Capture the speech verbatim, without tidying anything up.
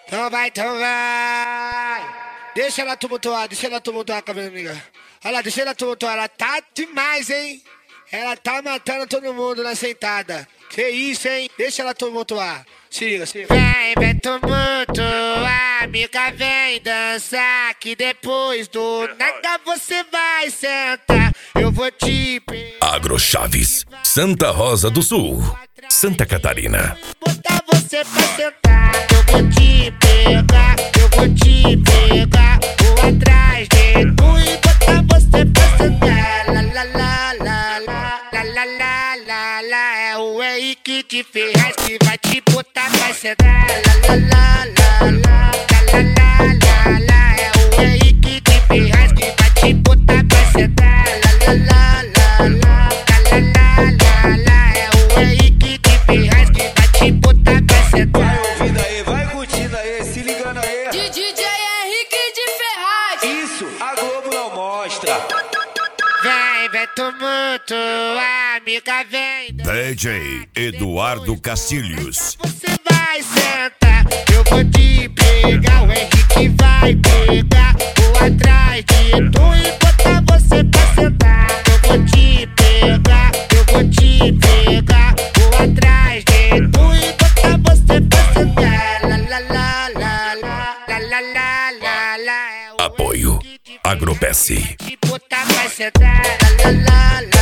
Então vai, então vai. Deixa ela tumultuar, deixa ela tumultuar com a minha amiga. Olha lá, deixa ela tumultuar, ela tá demais, hein? Ela tá matando todo mundo na sentada. Que isso, hein? Deixa ela tumultuar. Se liga, se liga. Vem, vem tumultuar, amiga, vem dançar. Que depois do nada você vai sentar. Eu vou te pegar. Agrochaves, Santa Rosa do Sul, Santa Catarina. Botar você pra sentar. Eu vou te pegar, eu vou te pegar. Vou atrás de tu e botar você pra sentar. La la la la la la la la la la. É o Henrique de Ferraz que vai te botar pra sentar. La la la la la la la la la. É o Henrique de Ferraz que vai te botar pra sentar. La la la la la la la la la. É o Henrique de Ferraz que vai te botar pra sentar. Vai ouvindo aí, vai curtindo aí, se ligando aí. D J Henrique de Ferraz. Isso, a Globo não mostra. Vem, vem tumultuar, amiga, vem. D J Eduardo Castilhos. Você vai sentar, eu vou te pegar. O Henrique vai pegar. Vou atrás de tu e botar você pra sentar. Eu vou te pegar, eu vou te pegar. Vou atrás de tu e botar você pra sentar. La la la la la la la la la la. É o Apoio Henrique de Agropesse. te botar pra sentar. La la la la.